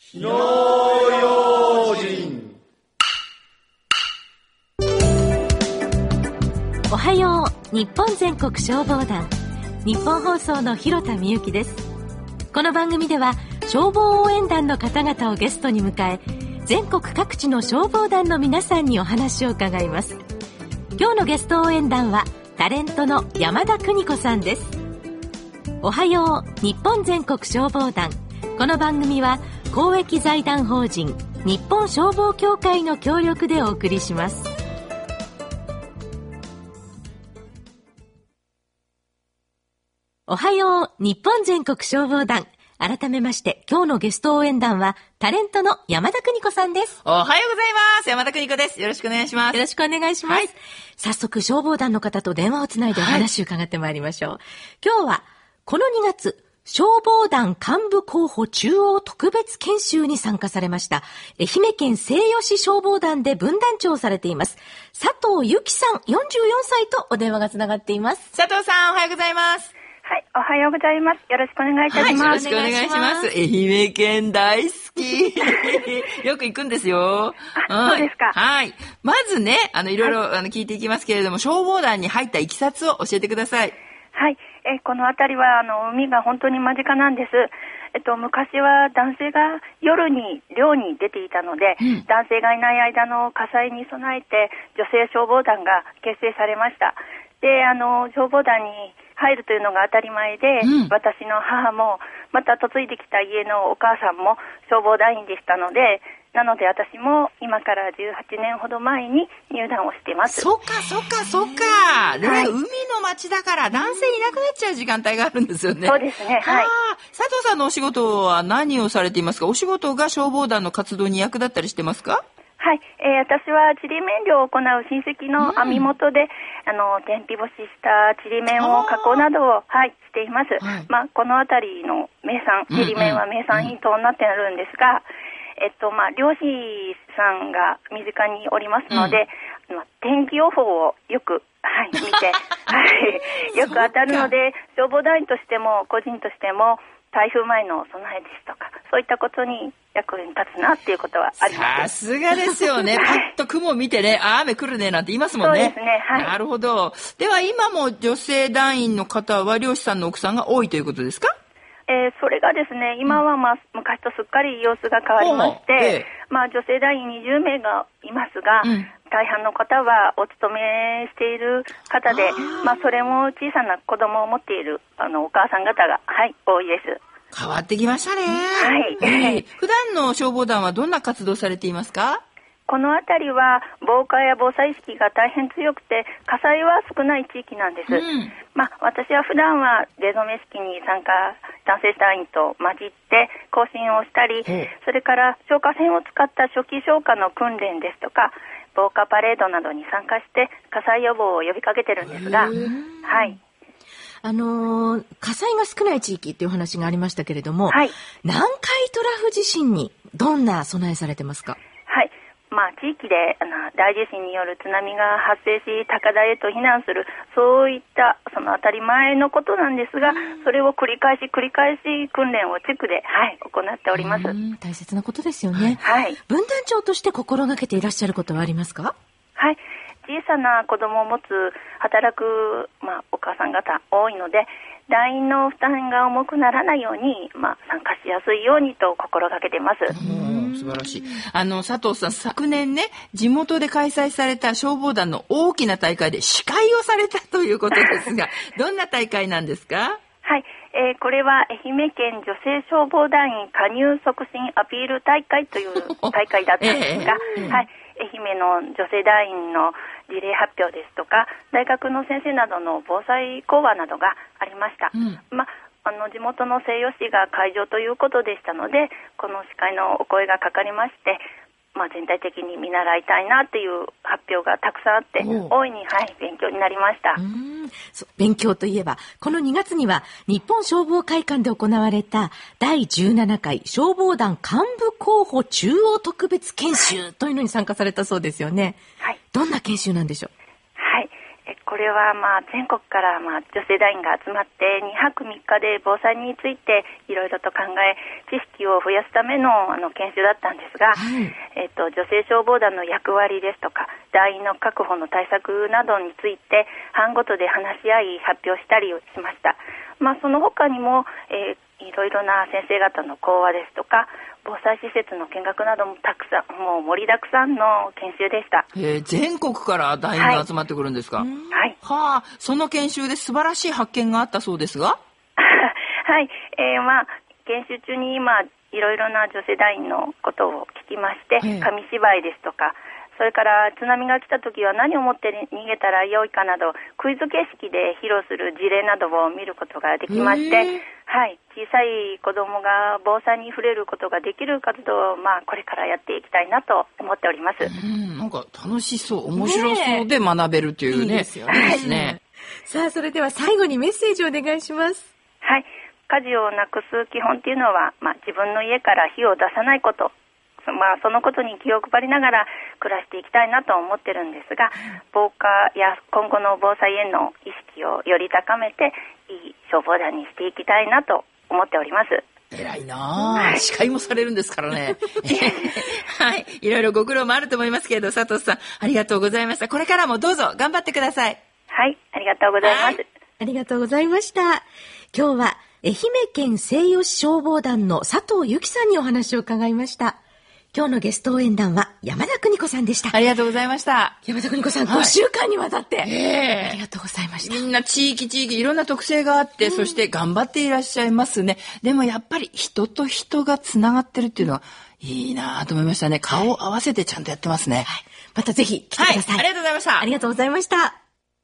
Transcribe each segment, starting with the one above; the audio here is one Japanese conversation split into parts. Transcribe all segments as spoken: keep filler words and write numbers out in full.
火の用心。 おはよう日本全国消防団、日本放送の広田美由です。この番組では消防応援団の方々をゲストに迎え、全国各地の消防団の皆さんにお話を伺います。今日のゲスト応援団はタレントの山田邦子さんです。おはよう日本全国消防団、この番組は公益財団法人日本消防協会の協力でお送りします。おはよう日本全国消防団、改めまして今日のゲスト応援団はタレントの山田邦子さんです。 おはようございます。山田邦子です。よろしくお願いします。 よろしくお願いします、はい、早速消防団の方と電話をつないでお話を伺ってまいりましょう、はい、今日はこのにがつ消防団幹部候補中央特別研修に参加されました愛媛県西予市消防団で分団長をされています佐藤由紀さんよんじゅうよんさいとお電話がつながっています。 佐藤さん、おはようございます。 はい、おはようございます。よろしくお願いいたします。 はい、よろしくお願いします。愛媛県大好き。よく行くんですよ。 あ、そうですか。 はい。まずね、あの、いろいろ、はい、あの聞いていきますけれども、消防団に入ったいきさつを教えてください。 はい。えこの辺りは、あの、海が本当に間近なんです。えっと、昔は男性が夜に漁に出ていたので、うん、男性がいない間の火災に備えて、女性消防団が結成されました。で、あの、消防団に入るというのが当たり前で、うん、私の母もまた嫁いできた家のお母さんも消防団員でしたので、なので私も今からじゅうはちねんほど前に入団をしています。 そっかそっかそっか、はい、海の町だから男性いなくなっちゃう時間帯があるんですよね。 そうですね、はい。 佐藤さんのお仕事は何をされていますか？お仕事が消防団の活動に役立ったりしてますか？ はい、えー、私はちりめん漁を行う親戚の網元で、うん、あの天日干ししたちりめんを加工などを、はい、しています、はい。まあ、この辺りの名産、ちりめんは名産品となっているんですが、うんうん、えっとまあ、漁師さんが身近におりますので、うん、天気予報をよく、はい、見て、はい、よく当たるので、消防団員としても個人としても台風前の備えですとか、そういったことに役に立つなっていうことはあります。さすがですよね。パッと雲を見てね、あ、雨来るねなんて言いますもんね。 そうですね。はい。 なるほど。では今も女性団員の方は漁師さんの奥さんが多いということですか？ えー、それがですね、今はまあ昔とすっかり様子が変わりまして、ええ、まあ女性団員にじゅうめいがいますが、うん、大半の方はお勤めしている方で、あまあそれも小さな子供を持っているあのお母さん方が、はい、多いです。 変わってきましたね。 はい。 普段の消防団はどんな活動されていますか？ この辺りは防火や防災意識が大変強くて、火災は少ない地域なんです。うん、まあ私は普段は出初め式に参加、男性団員と混じって行進をしたり、それから消火栓を使った初期消火の訓練ですとか、防火パレードなどに参加して火災予防を呼びかけてるんですが、はい。 あのー、火災が少ない地域っていう話がありましたけれども、はい、南海トラフ地震にどんな備えされてますか？ はい、まあ、地域であの大地震による津波が発生し高台へと避難する、そういったその当たり前のことなんですが、それを繰り返し繰り返し訓練を地区で、はい、行っております。 大切なことですよね。 はい、 分団長として心がけていらっしゃることはありますか？ はい、小さな子供を持つ働く、まあ、お母さん方多いので、団員の負担が重くならないように、まあ、参加しやすいようにと心がけてます。 うん、素晴らしい。あの佐藤さん、昨年ね、地元で開催された消防団の大きな大会で司会をされたということですがどんな大会なんですか？ はい、えー、これは愛媛県女性消防団員加入促進アピール大会という大会だったんですが、えー、はい、愛媛の女性団員の事例発表ですとか、大学の先生などの防災講話などがありました。うん、まあの地元の西予市が会場ということでしたので、この司会のお声がかかりまして、まあ、全体的に見習いたいなっていう発表がたくさんあって、大いに、はい、勉強になりました。 うーん、そう、勉強といえばこのにがつには日本消防会館で行われただいじゅうななかい消防団幹部候補中央特別研修というのに参加されたそうですよね。はい、どんな研修なんでしょう？ はい、 これはまあ全国からまあ女性団員が集まってにはくみっかで防災についていろいろと考え、知識を増やすためのあの研修だったんですが、はい、えっと、女性消防団の役割ですとか団員の確保の対策などについて班ごとで話し合い発表したりしました。まあ、その他にも、えーいろいろな先生方の講話ですとか防災施設の見学などもたくさん、もう盛りだくさんの研修でした。 えー、全国から団員が集まってくるんですか？はい。はあ、その研修で素晴らしい発見があったそうですがはい、えー、まあ研修中に今いろいろな女性団員のことを聞きまして、紙芝居ですとか、それから津波が来た時は何を持って逃げたらよいかなどクイズ形式で披露する事例などを見ることができまして、はい、小さい子どもが防災に触れることができる活動を、まあ、これからやっていきたいなと思っております。 うん、なんか楽しそう、面白そうで学べるというね。いいですよね。いいですね。 さあ、それでは最後にメッセージをお願いします。 はい、火事をなくす基本っていうのは、まあ、自分の家から火を出さないこと、まあ、そのことに気を配りながら暮らしていきたいなと思ってるんですが、防火や今後の防災への意識をより高めていい消防団にしていきたいなと思っております。 偉いなあ、司会もされるんですからねはい、いろいろご苦労もあると思いますけれど、佐藤さんありがとうございました。これからもどうぞ頑張ってください。 はい、ありがとうございます。はい、 ありがとうございました。今日は愛媛県西予市消防団の佐藤由紀さんにお話を伺いました。今日のゲスト応援団は山田邦子さんでした。 ありがとうございました。 山田邦子さん、はい、ごしゅうかんにわたって、 えー、 ありがとうございました。 みんな地域地域いろんな特性があって、うん、そして頑張っていらっしゃいますね。でもやっぱり人と人がつながってるっていうのはいいなと思いましたね。顔を合わせてちゃんとやってますね。はい、 またぜひ来てください。 はい、ありがとうございました。 ありがとうございました。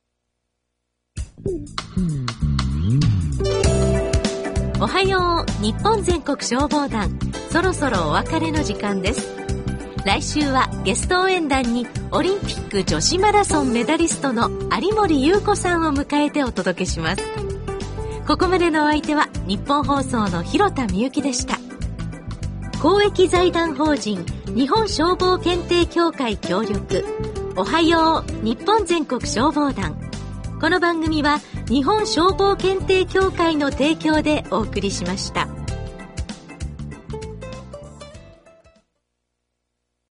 おはよう日本全国消防団、そろそろお別れの時間です。来週はゲスト応援団にオリンピック女子マラソンメダリストの有森裕子さんを迎えてお届けします。ここまでのお相手は日本放送の広田みゆきでした。公益財団法人日本消防検定協会協力、おはよう日本全国消防団。この番組は日本消防検定協会の提供でお送りしました。